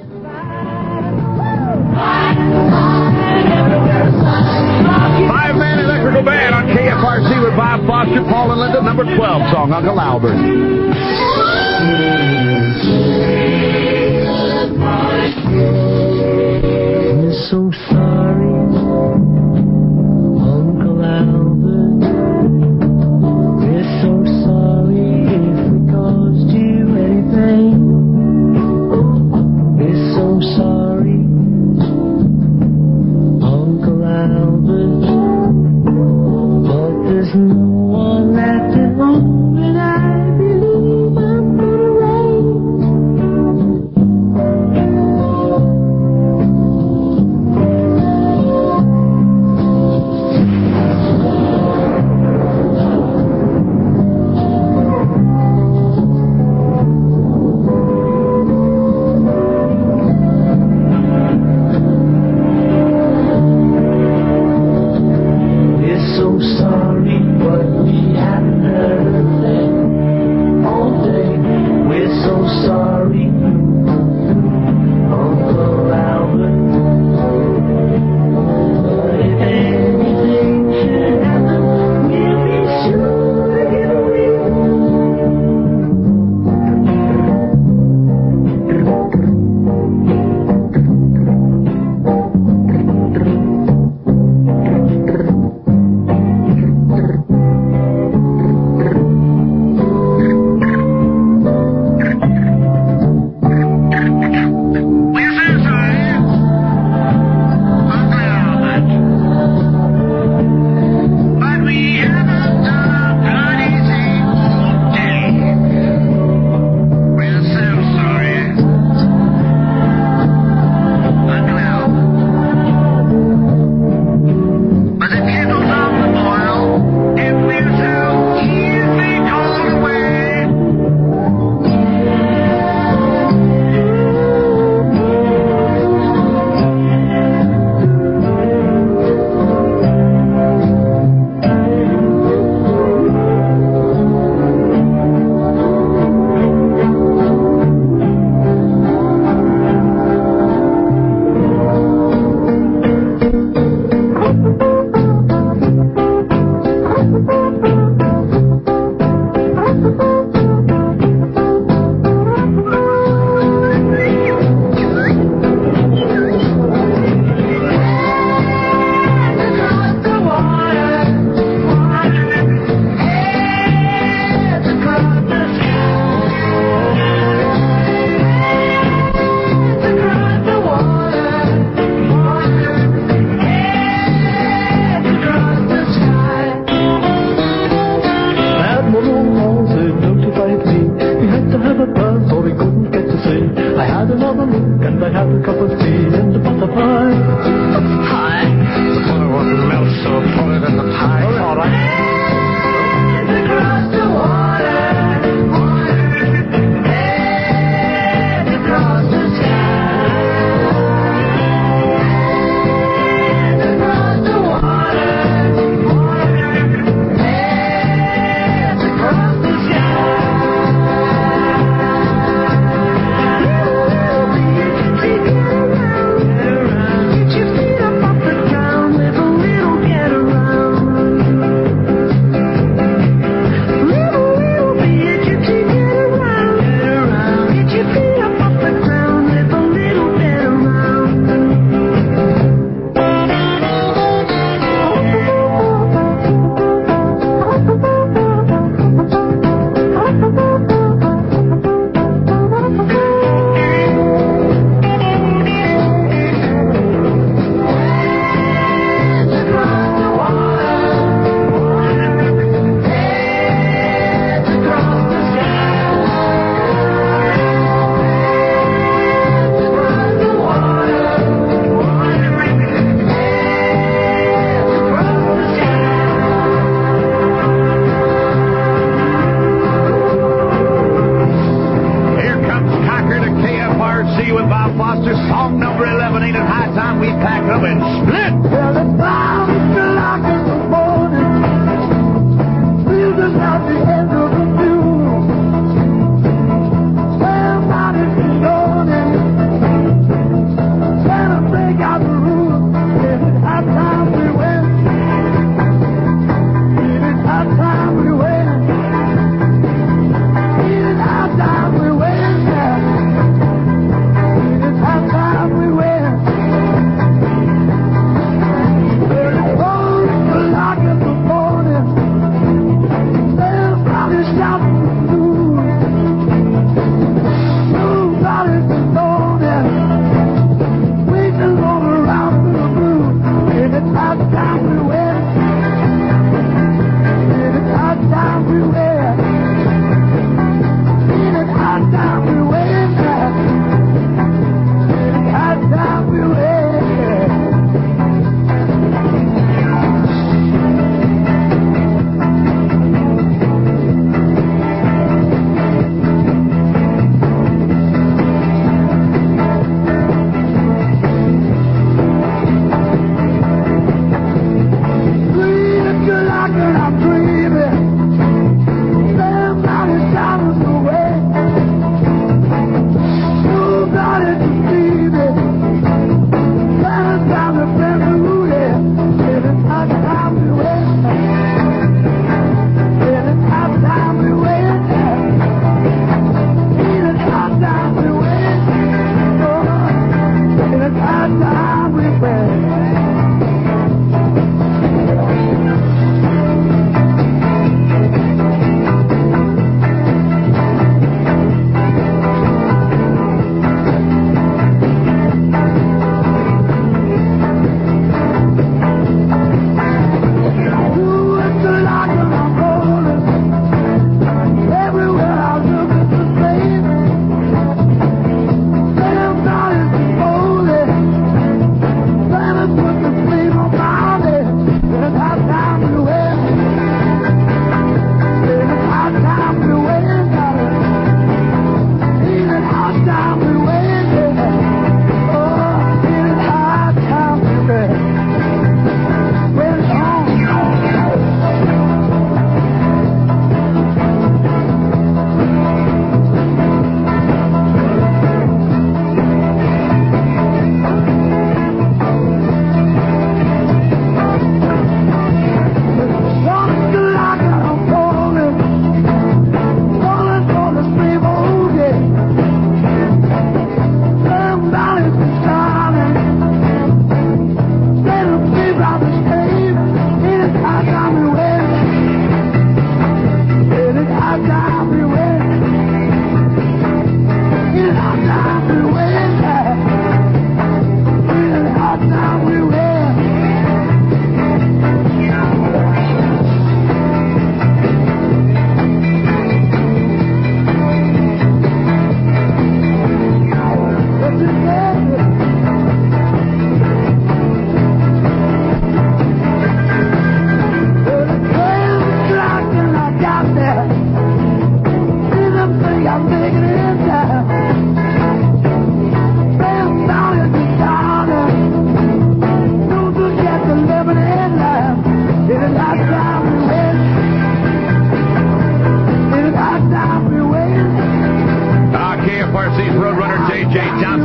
Five-man electrical band on KFRC with Bob Foster, Paul and Linda, number 12 song, Uncle Albert. We're so sorry, Uncle Albert. We're so sorry if we caused you any pain. We're so sorry, Uncle Albert. But there's no one left at home, and I believe I'm gonna rain. We're so sorry, but we haven't heard a thing all day. We're so sorry, Uncle Albert. But if anything should happen, we'll be sure to get away.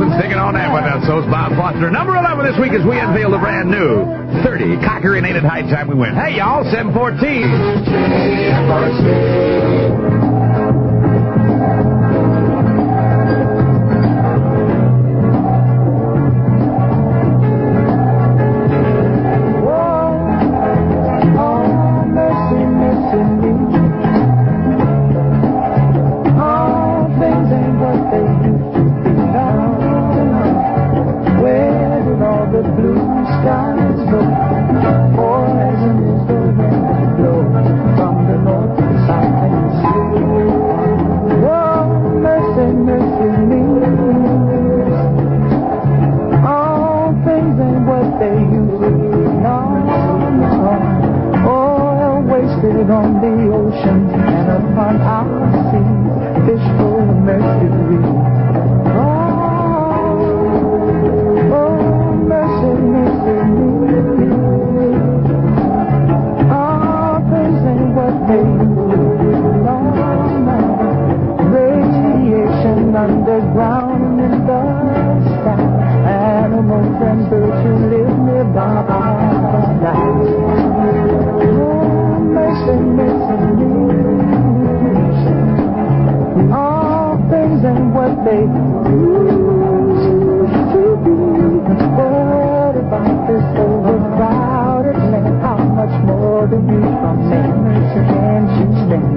Wilson singing on that one. So is Bob Foster. Number 11 this week as we unveil the brand new 30 Cocker and 8 at High Time We Win. Hey, y'all, 714. On the ocean and upon our seas, fish full of mercury. Oh, mercy, mercy me. All things ain't what they used to be. Radiation underground in the sky. Animals and birds who live nearby die. All things and what they used to be. What about this overcrowded land? How much more do you from man can you stand?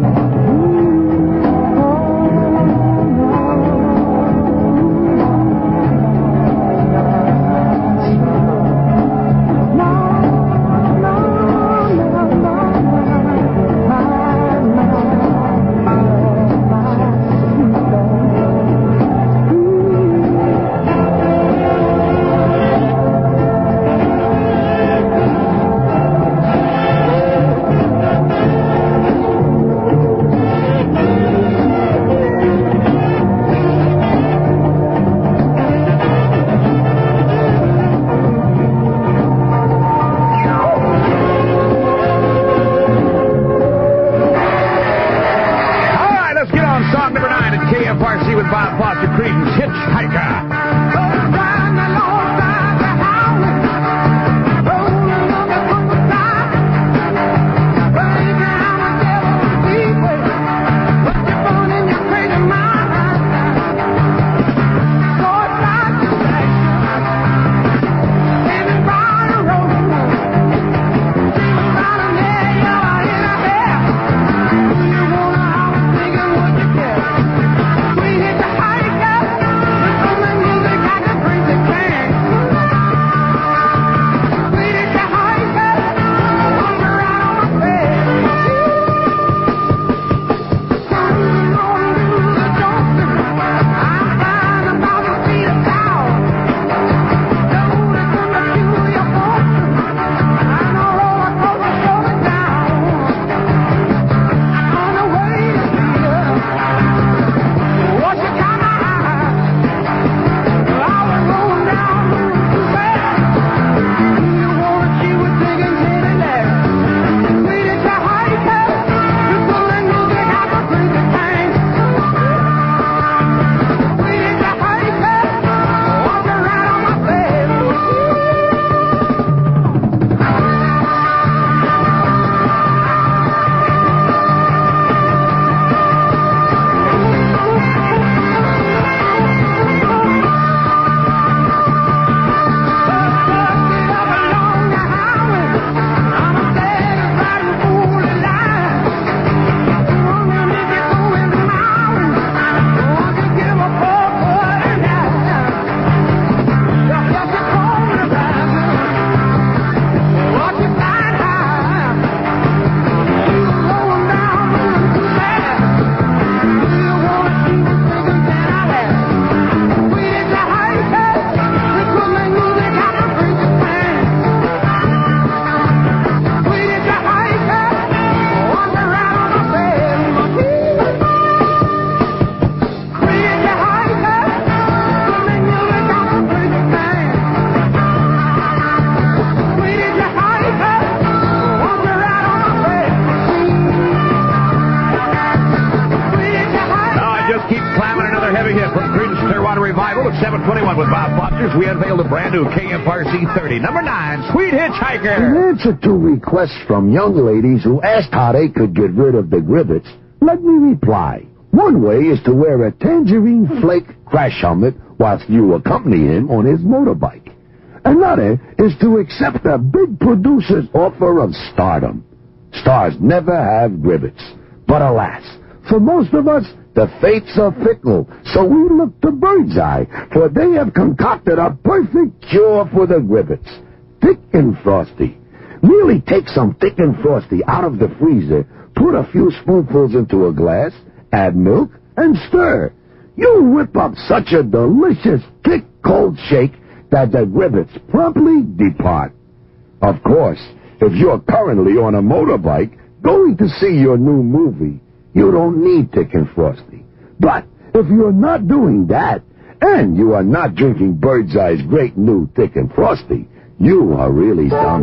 with Bob Foster as we unveil the brand new KFRC 30. Number 9, Sweet Hitchhiker. In answer to requests from young ladies who asked how they could get rid of the gribbets, let me reply. One way is to wear a tangerine flake crash helmet whilst you accompany him on his motorbike. Another is to accept a big producer's offer of stardom. Stars never have gribbets. But alas, for most of us, the fates are fickle, so we look to Birdseye, for they have concocted a perfect cure for the gribbets. Thick and Frosty. Merely take some Thick and Frosty out of the freezer, put a few spoonfuls into a glass, add milk, and stir. You'll whip up such a delicious, thick, cold shake that the gribbets promptly depart. Of course, if you're currently on a motorbike going to see your new movie, you don't need Thick and Frosty. But if you're not doing that, and you are not drinking Birdseye's great new Thick and Frosty, you are really dumb.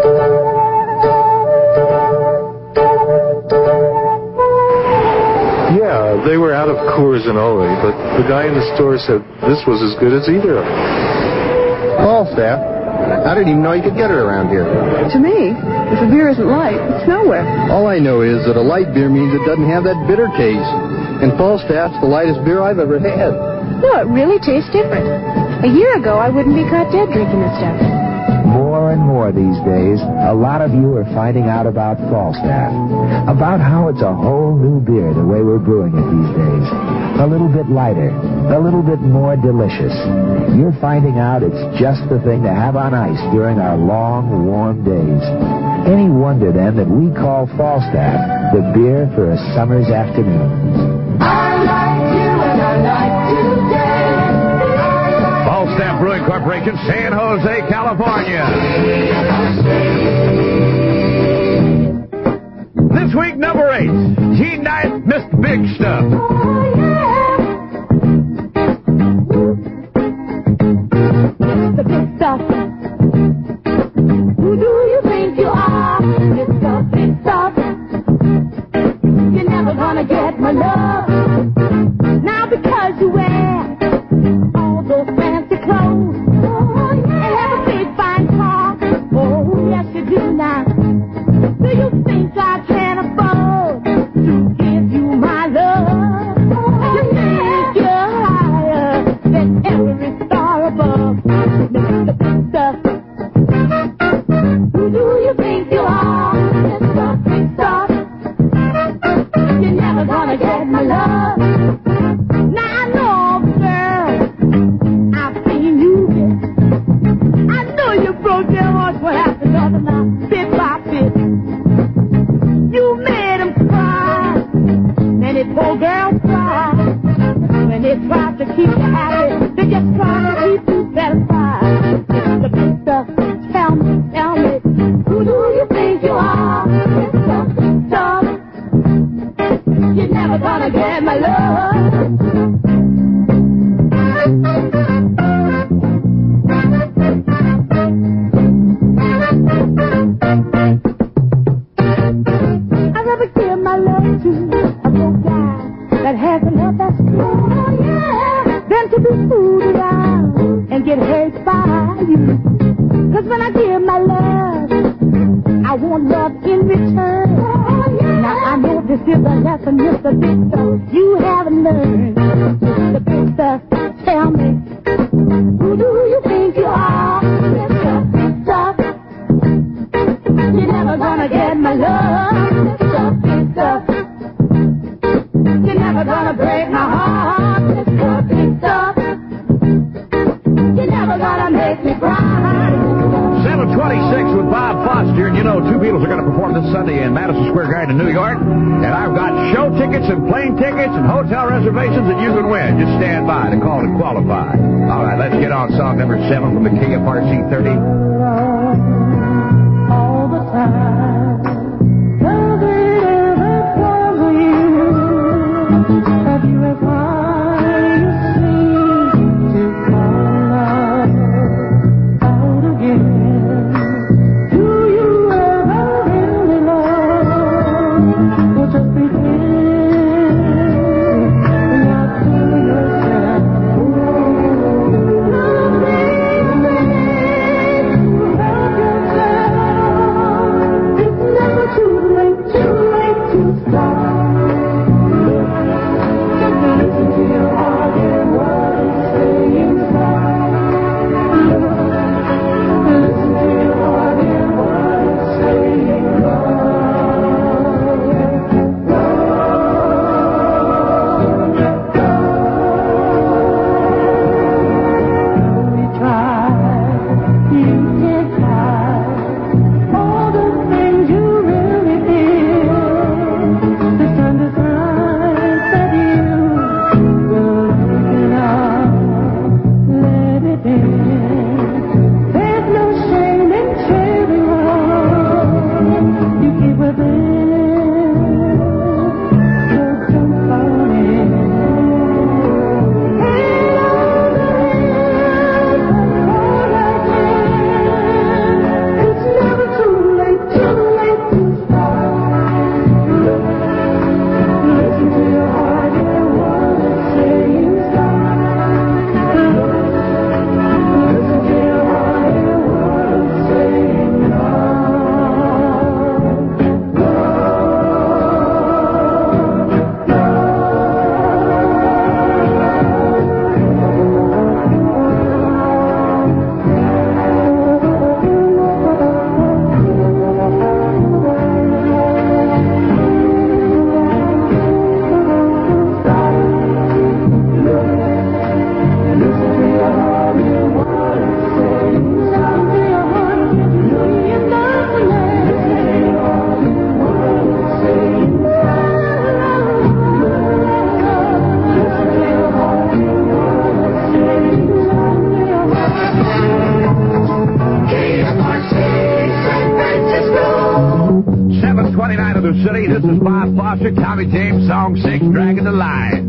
Yeah, they were out of Coors and Ole, but the guy in the store said this was as good as either of them. Falstaff. I didn't even know you could get it around here. To me, if a beer isn't light, it's nowhere. All I know is that a light beer means it doesn't have that bitter taste. And Falstaff's the lightest beer I've ever had. No, it really tastes different. A year ago, I wouldn't be caught dead drinking this stuff. More and more these days, a lot of you are finding out about Falstaff. About how it's a whole new beer the way we're brewing it these days. A little bit lighter, a little bit more delicious. You're finding out it's just the thing to have on ice during our long, warm days. Any wonder, then, that we call Falstaff the beer for a summer's afternoon. I like you and I like today. Falstaff Brewing Corporation, San Jose, California. This week, number 8, Gene Knight, Missed Big Stuff. The big stuff. Who do you think you are? Mr. Big Stuff. You're never gonna get my love. Now because you wear all those fancy clothes and have a big fine car. Oh, yes you do now. Do you think I can afford to give you my love? You think you're higher than every star above, Mr. Big Stuff. Who do you think you are, Mr. Big Stuff? You're never gonna get my love. Now I know, girl, I've seen you bit. I know you broke your heart one after another now, bit by bit. You made them cry, many poor girls cry. When they try to keep you happy, they just try to keep you satisfied. It's the big stuff. Tell me, who do you think you are? It's the big stuff. You're never gonna get my love. I'd rather give my love to a broke guy that has a love that's true, than to be fooled around and get hurt by you. 'Cause when I give my love, I want love in return. Now I know this is a lesson, Mr. Big Stuff, you haven't learned. Mr. Big Stuff, tell me, who do you think you are, Mr. Big Stuff? You're never gonna get my love, Mr. Big Stuff. You're never gonna break my heart, Mr. Big Stuff. You're never gonna make me cry. 726 with Bob Foster, and you know, two Beatles are going to perform this Sunday in Madison Square Garden in New York, and I've got show tickets and plane tickets and hotel reservations that you can win. Just stand by to call and qualify. All right, let's get on song number 7 from the KFRC 30. All the time, does it ever trouble you that you have find you seem to fall out again? Do you ever really love or just pretend not to yourself? within. There's no shame in sharing love. You keep within. So don't fall in. And all the it's never too late to start. Listen to your heart and what it's saying. Listen to your heart and what it's saying. City. This is Bob Foster, Tommy James, Song 6, Dragging the Line.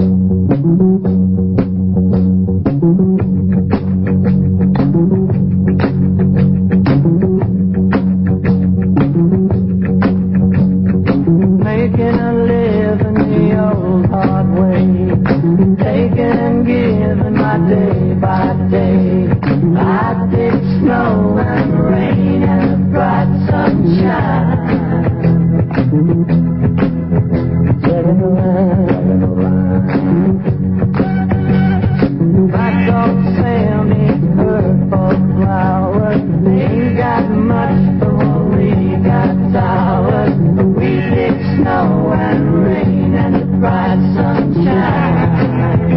Making a living the old hard way, taking and giving my day by day. I take snow and rain and bright sunshine. Black dogs sell me purple flowers. They ain't got much, but what we got ours. We dig snow and rain and the bright sunshine.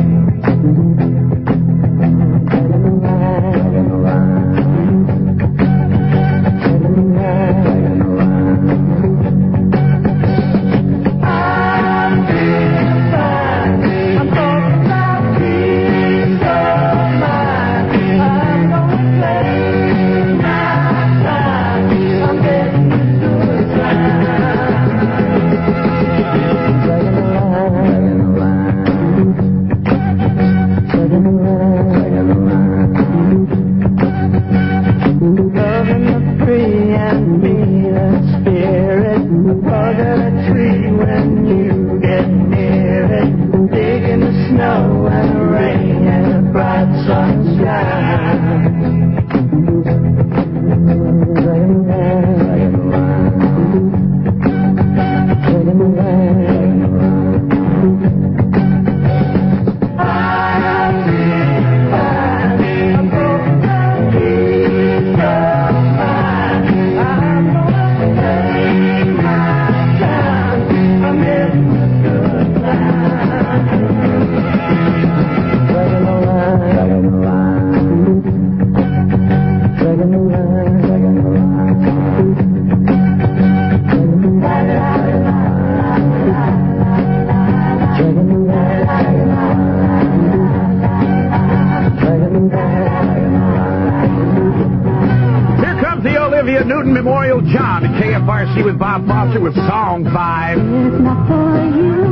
Memorial John at KFRC with Bob Foster with Song 5. If not for you,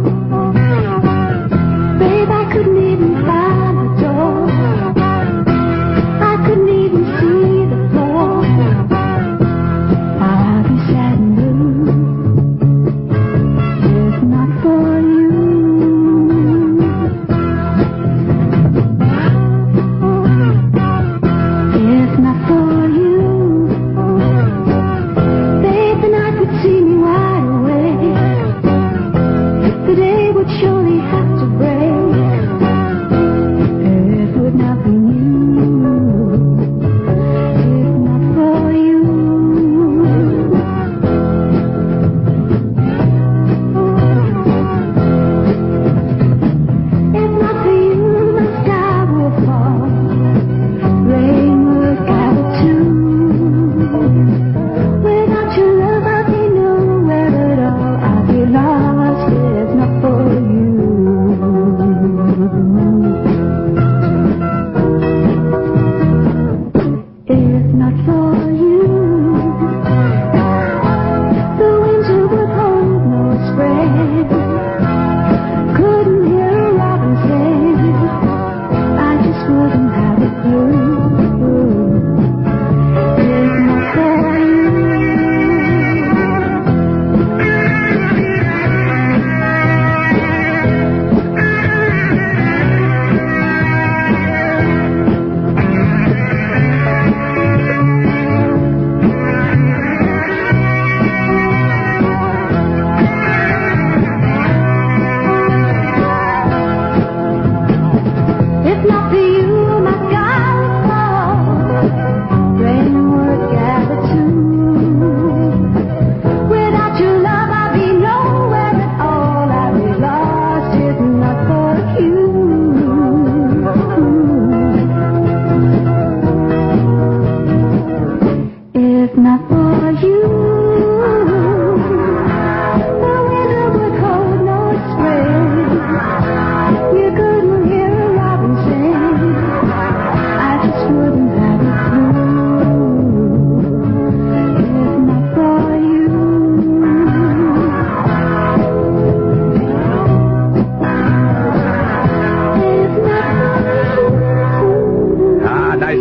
babe, I couldn't even find the door. I couldn't even see the floor. I'd be sad and blue. If not for you. If not for you. See me wide awake. The day would surely have to break.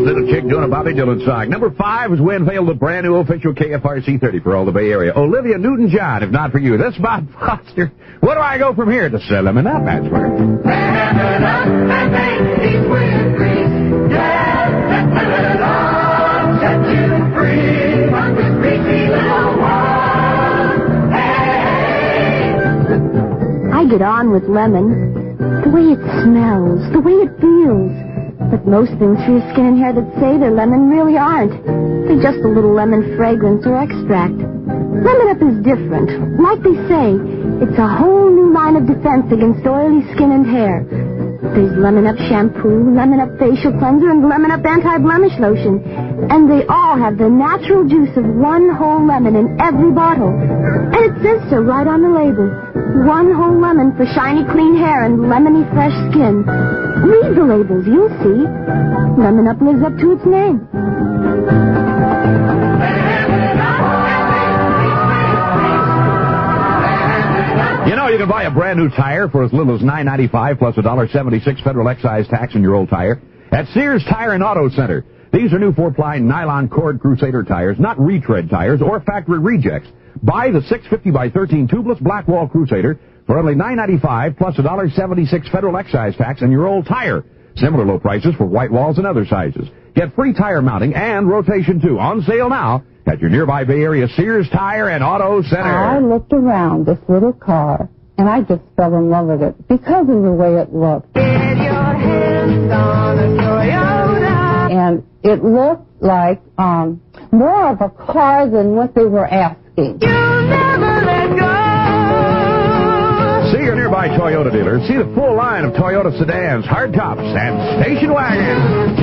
Little chick doing a Bobby Dylan song. Number 5 is Win Vale, the brand new official KFRC 30 for all the Bay Area. Olivia Newton-John, if not for you. This is Bob Foster. Where do I go from here? To Lemon Up, that's where. Lemon up and make these winds breeze. Yeah, lemon it up, set you free from this greasy little world. Hey. I get on with lemon. The way it smells, the way it feels. But most things for your skin and hair that say they're lemon really aren't. They're just a little lemon fragrance or extract. Lemon Up is different. Like they say, it's a whole new line of defense against oily skin and hair. There's Lemon Up shampoo, Lemon Up facial cleanser, and Lemon Up anti-blemish lotion. And they all have the natural juice of one whole lemon in every bottle. And it says so right on the label. One whole lemon for shiny, clean hair and lemony, fresh skin. Read the labels, you'll see. Lemon Up lives up to its name. You know, you can buy a brand new tire for as little as $9.95 plus $1.76 federal excise tax on your old tire at Sears Tire and Auto Center. These are new 4-ply nylon cord Crusader tires, not retread tires or factory rejects. Buy the 650 by 13 tubeless Blackwall Crusader for only $9.95 plus $1.76 federal excise tax on your old tire. Similar low prices for white walls and other sizes. Get free tire mounting and rotation too. On sale now at your nearby Bay Area Sears Tire and Auto Center. I looked around this little car, and I just fell in love with it because of the way it looked. Get your hands on a Toyota. And it looked like more of a car than what they were asking. You'll never let go. See your nearby Toyota dealer. See the full line of Toyota sedans, hardtops, and station wagons.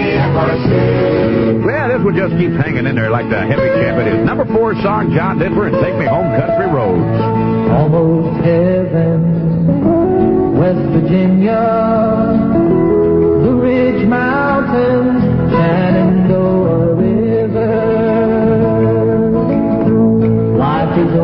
Well, this one just keeps hanging in there like the heavy champ it is. Number 4 song, John Denver and Take Me Home Country Roads. Almost heaven, West Virginia, the Ridge Mountains, Shenandoah River. Life is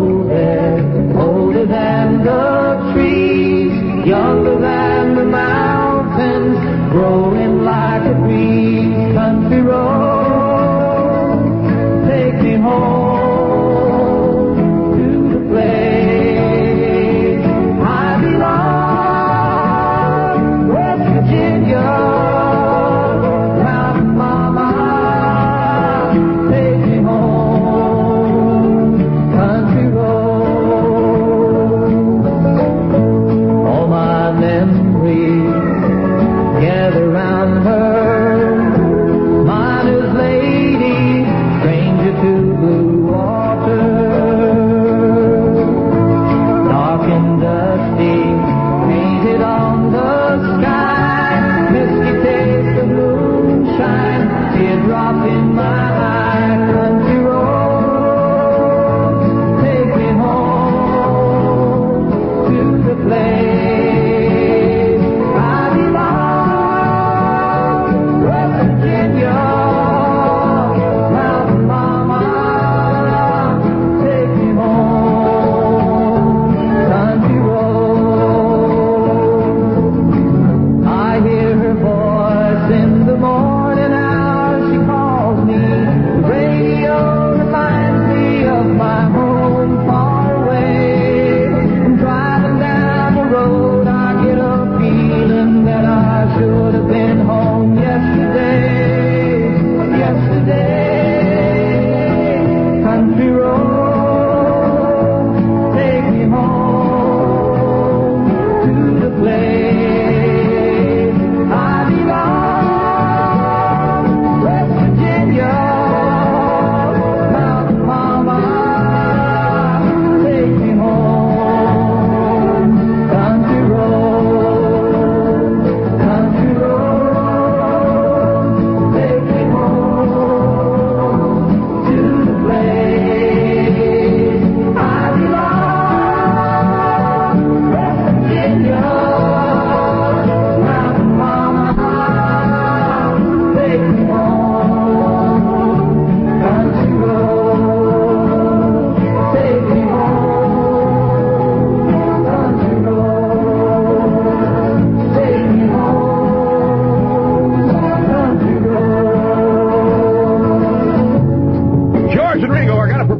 older than the trees, younger than the mountains, growing like a breeze. Country road, take me home to the place I belong. West Virginia,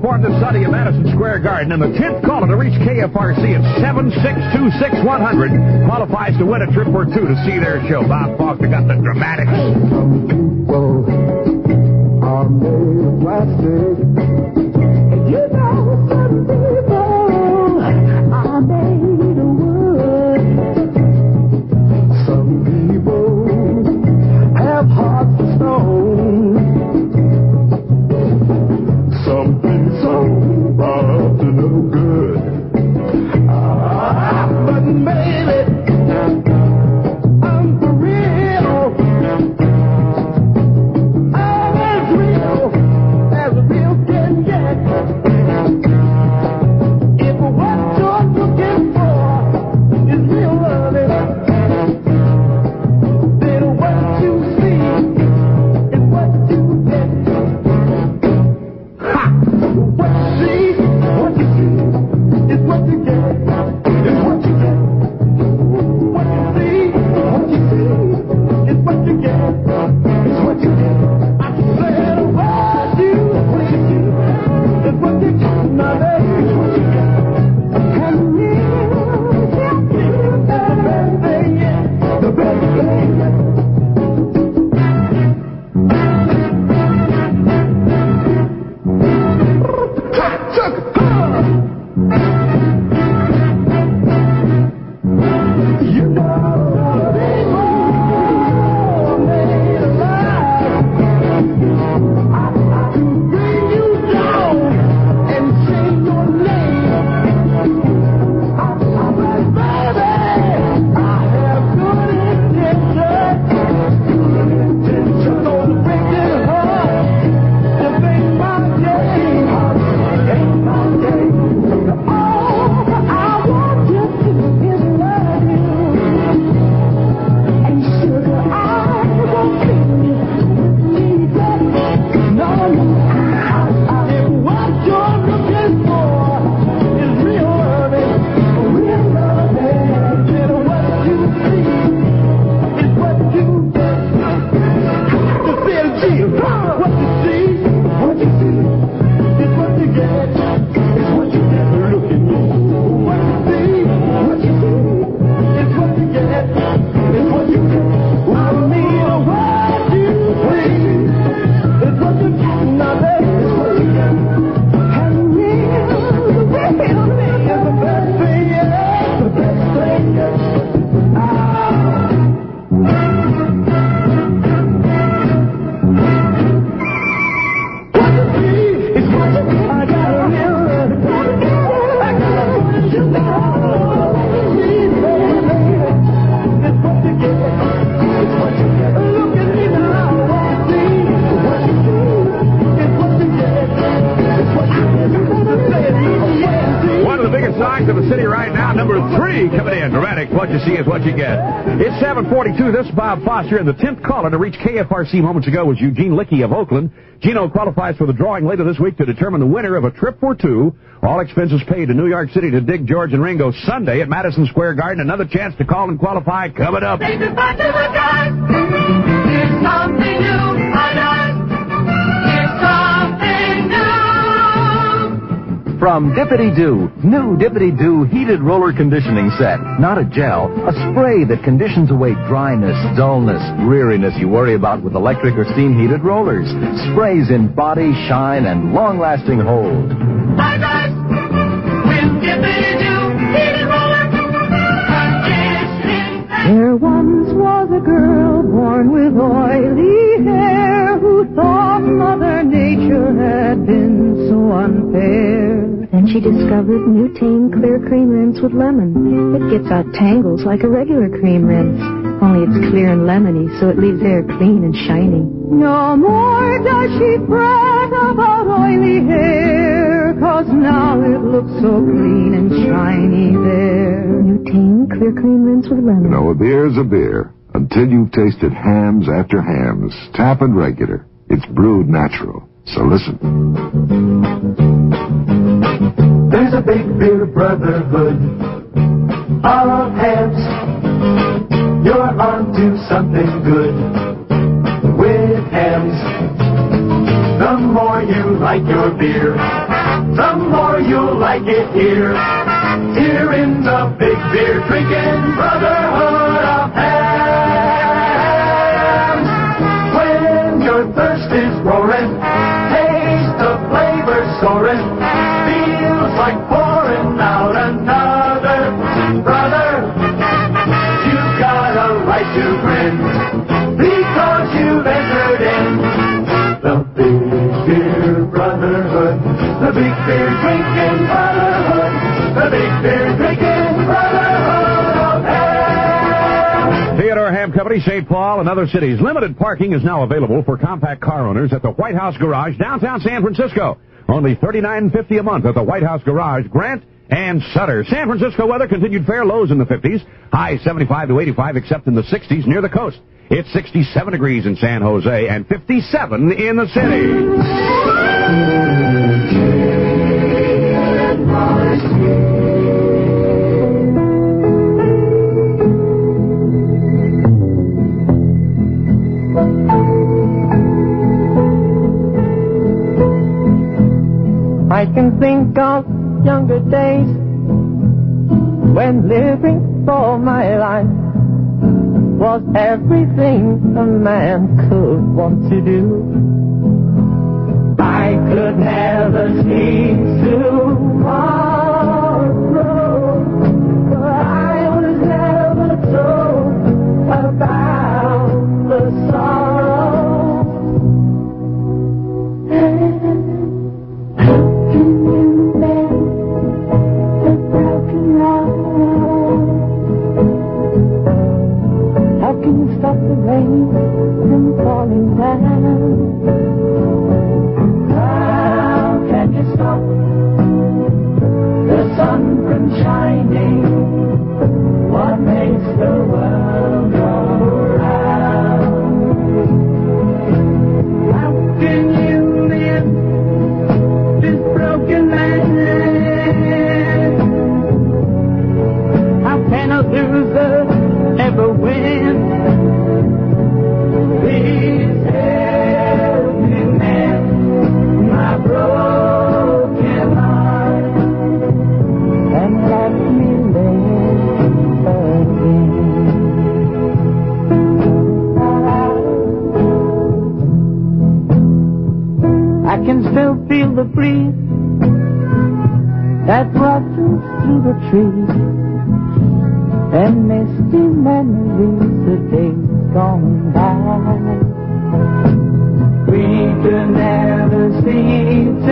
perform this Sunday at Madison Square Garden, and the 10th caller to reach KFRC at 7626100 qualifies to win a trip or two to see their show. Bob Foster got the dramatics. People are made of plastic. You know some people are made of wood. Some people have hearts of stone. Some people are up to no good. But maybe I'm for real. I'm as real as a real can get. If what you're looking for is real loving, then what you see is what you get. Ha! What you see is what you get. Is what you get. What you see is what you get. Is what you get. I said what you see is what you get. Now that is what you get. And you the best thing yet. The best thing yet. You know they all made alive. I can bring you down and sing your name. I'm like, baby, I have good intentions. So to break it hard, to make my day. Ain't my day. All I want you to is love you. And sugar, I won't need that. No, if what you're looking for is real loving, then what you see is what you get. The CLG, what you see is what you get. Is what you get. Look at me. What you see is what you get. Is what you get. I mean, what you see is what you get. Now that is what you get. And real is the best thing yet. The best thing yet. What you see is what you get. I got a real love. I got a what you know. It's what you get. It's what you get. Look at me now. What you see is what you get. It's what you get. Say it easy. One of the biggest songs of the city right now, number 3 coming in. Dramatic, what you see is what you get. It's 7:42. This is Bob Foster, and the 10th caller to reach KFRC moments ago was Eugene Lickey of Oakland. Gino qualifies for the drawing later this week to determine the winner of a trip for two. All expenses paid to New York City to dig George and Ringo Sunday at Madison Square Garden. Another chance to call and qualify coming up. Say goodbye to the guy. Here's something new. Here's something new. From Dippity-Doo, new Dippity-Doo heated roller conditioning set. Not a gel, a spray that conditions away dryness, dullness, dreariness you worry about with electric or steam heated rollers. Sprays in body, shine, and long-lasting hold. Hi guys, with Dippity-Doo heated roller conditioning set. There once was a girl born with oily hair who thought Mother Nature had been so unfair. Then she discovered Nutane Clear Cream Rinse with lemon. It gets out tangles like a regular cream rinse, only it's clear and lemony, so it leaves hair clean and shiny. No more does she fret about oily hair, 'cause now it looks so clean and shiny there. Nutane Clear Cream Rinse with lemon. You know, a beer's a beer. Until you've tasted hams after hams, tap and regular. It's brewed natural. So listen. There's a big beer brotherhood of hams. You're onto something good with hams. The more you like like your beer, the more you'll like it here. Here in the big beer drinking brotherhood of hams. When your thirst is roaring, taste the flavor soaring, feels like pouring out another. Brother, you've got a right to grin, because you've entered in the Big Beer Brotherhood, the Big Beer Drinking Brotherhood, the Big Beer Drinking Brotherhood of Ham. Theodore Ham Company, St. Paul, and other cities. Limited parking is now available for compact car owners at the White House Garage, downtown San Francisco. Only $39.50 a month at the White House Garage, Grant and Sutter. San Francisco weather continued fair, lows in the 50s, high 75 to 85, except in the 60s near the coast. It's 67 degrees in San Jose and 57 in the city. I can think of younger days when living for my life was everything a man could want to do. I could never see tomorrow, but I was never told about the sorrow. How can you stop the rain from falling down? How can you stop the sun from shining? What makes the world go round? How can you live this broken man? How can a loser ever win? Please help me mend my broken heart and let me live again. I can still feel the breeze that rushes through the trees, and misty memories of days gone by. We could never see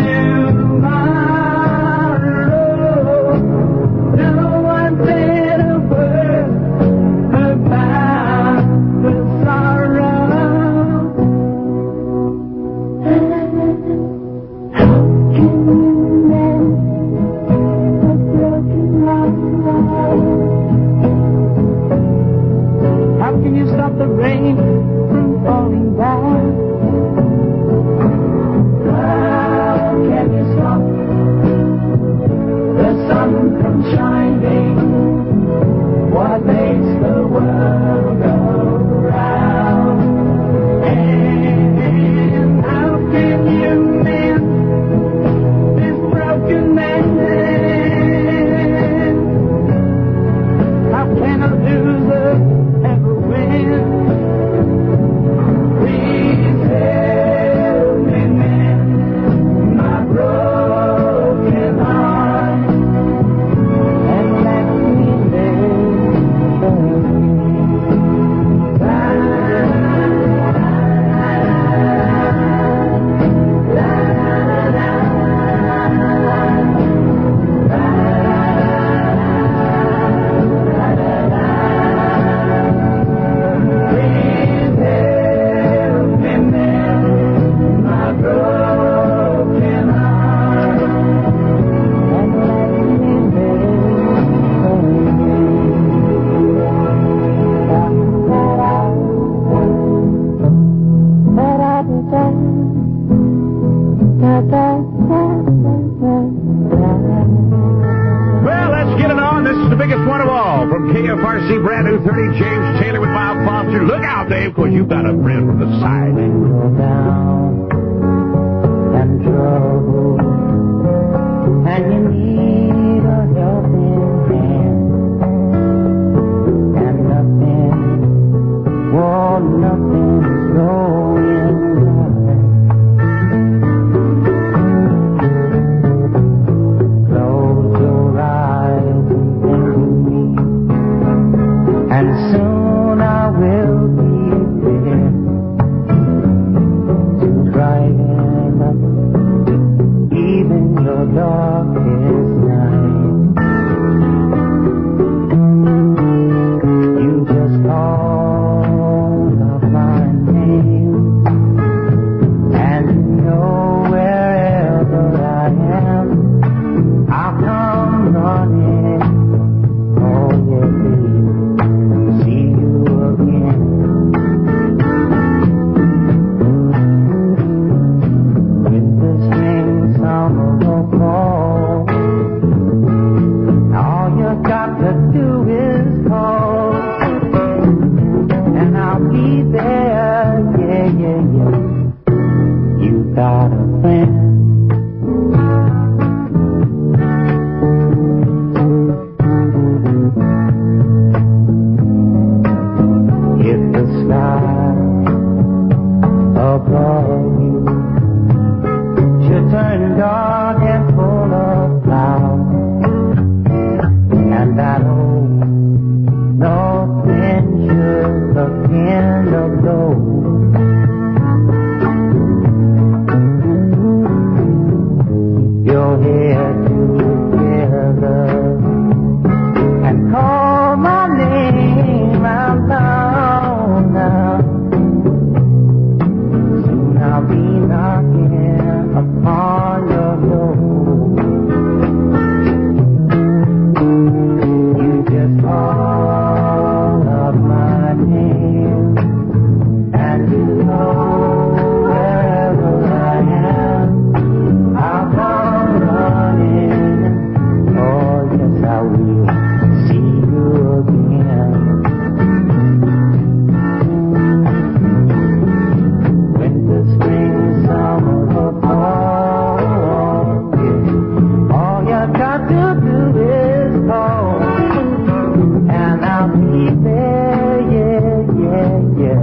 tomorrow. No one said a word about the sorrow. How can you mend a broken heart? How can you stop the rain from falling down? How can you stop the sun from shining? What makes the world go round? And how can you mend this broken man? How can a loser ever win? Please help me mend my broken heart and let me live Well, let's get it on. This is the biggest one of all. From KFRC, brand new 30, James Taylor with Bob Foster. Look out, Dave, because you've got a friend from the side. down and drove brighten up even your darkest night. You just call up my name, and you know wherever I am, I'll come running. Oh yeah, baby, to see you again. Winter, spring, summer, or fall, all you got to do is call, and I'll be there. Yeah, yeah, yeah. You got a friend. If the sky above you should turn dark and full of clouds, and that old north wind should begin to blow, keep your head together and call my name out loud now. Soon I'll be knocking upon your door. You just call up my name, and you know wherever I am, I'll come running. Oh yes, I will see you again. Winter, spring, summer, or fall, yeah. All you got to do is call, and I'll be there. Yeah, yeah, yeah.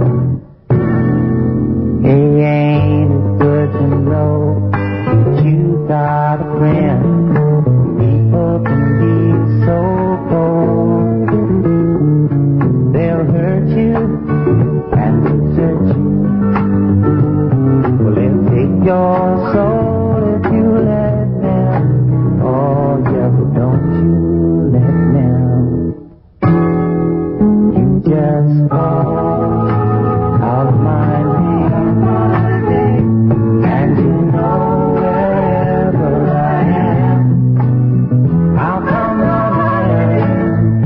Hey, ain't it good to know that you got a friend? People can be so cold. They'll hurt you and desert you. Well, they'll take your soul if you let them. Oh, yeah, but don't you let them. You just call out my name, and you know wherever I am, I'll come running.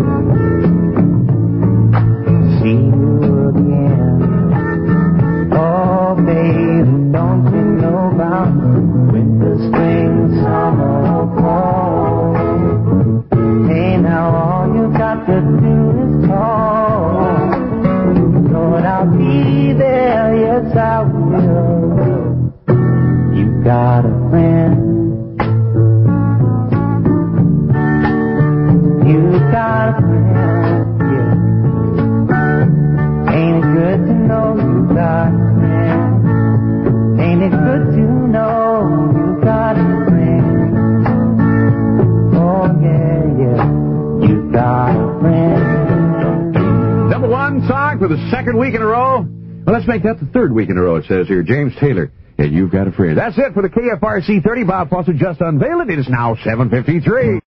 See you again. Oh, baby, don't you know about winter, spring, summer, or fall? Hey, now all you got to do is call. Lord, I'll be there. Yes, I will. You got a friend. You got a friend, yeah. Ain't it good to know you got a friend? Ain't it good to know you got a friend? Oh yeah, yeah, you got a friend. Number one song for the second week in a row. Well, let's make that the third week in a row, it says here. James Taylor, and You've Got a Friend. That's it for the KFRC 30. Bob Foster just unveiled it. It is now 7:53.